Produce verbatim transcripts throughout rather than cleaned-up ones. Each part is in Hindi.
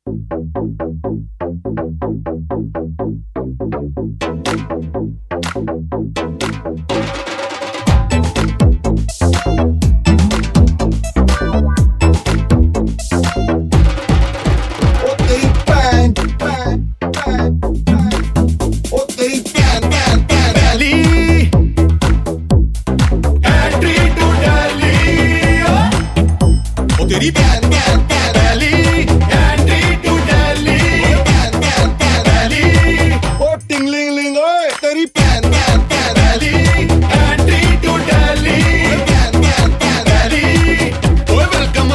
तेरी बैन बैन बैन दिल्ली एंट्री टू दिल्ली बैन बैन बैन दिल्ली ओ टिंगलिंग लिंग ओए तेरी बैन बैन बैन दिल्ली एंट्री टू दिल्ली बैन बैन बैन दिल्ली ओए वेलकम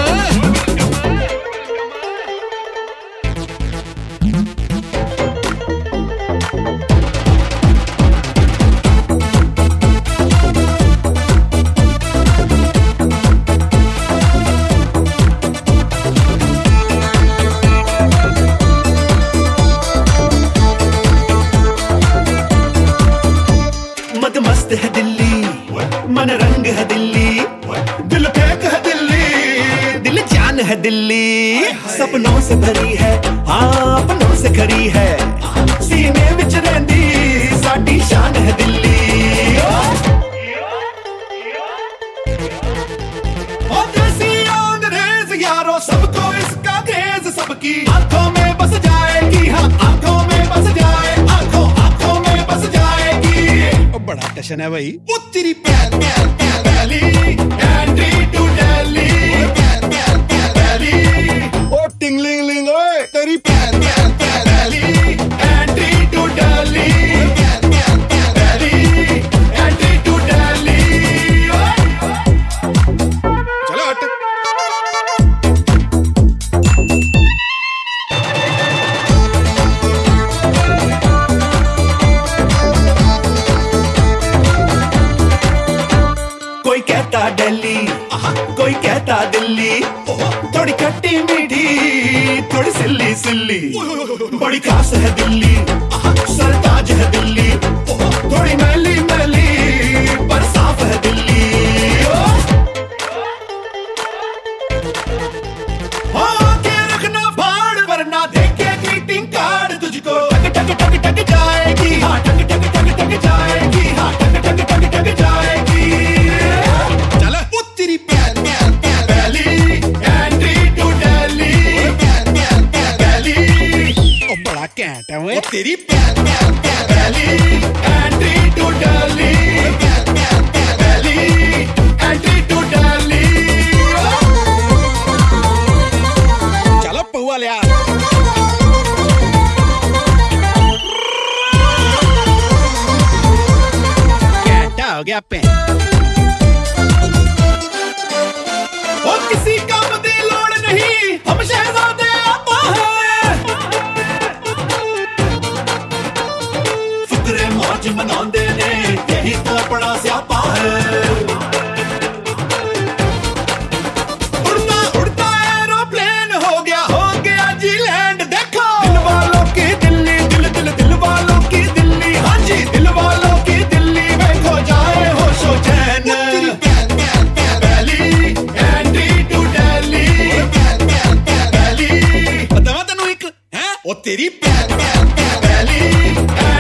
मस्त है दिल्ली मन रंग है दिल्ली दिल फेंक है दिल्ली दिल जान है दिल्ली सपनों से भरी है हाँ अपनों से खरी है सीने विच रहंदी साडी शान है दिल्ली ओ देसी अंग्रेज यारो सबको इसका क्रेज सबकी आंखों में बस जाएगी हाँ आंखों में बस जाए आंखों आंखों में बस जाएगी बड़ा टशन है भाई वो तेरी बैन बैन बैन दिल्ली एंट्री टू दिल्ली बैन बैन बैन दिल्ली ओ टिंगलिंग लिंग ओए तेरी बैन बैन बैन दिल्ली एंट्री टू दिल्ली बैन बैन बैन दिल्ली एंट्री टू दिल्ली चलो हट कोई कहता दिल्ली कोई कहता दिल्ली थोड़ी खट्टी मीठी थोड़ी सिल्ली सिल्ली बड़ी खास है दिल्ली सरताज है दिल्ली थोड़ी मैली मैली पर साफ है दिल्ली आके रखना फाड़ वरना देखे ग्रीटिंग कार्ड तुझको टक टक टक टक जाएगी हाँ टक टक टक टक जाएगी हाँ टक टक टक टक जाएगी कैंट है वो तेरी बैन बैन बैन दिल्ली एंट्री टू दिल्ली बैन बैन बैन दिल्ली एंट्री टू दिल्ली चलो पहुआ लिया कैंट हो गया पे ओ किसी काम दी लोड़ नहीं हम शहजादे आपा है मौज मनांदे ने यही तो अपना स्यापा है उड़ता उड़ता एरोप्लेन हो गया हो गया जी लैंड देखो दिल वालों की दिल्ली दिल दिल दिल वालों की दिल्ली हाँ जी दिल वालों की दिल्ली में खो जाए होशो चैन दिल्ली एंट्री टू दिल्ली दिल्ली बतावा तेनू एक है ओ तेरी बैन बैन बैन दिल्ली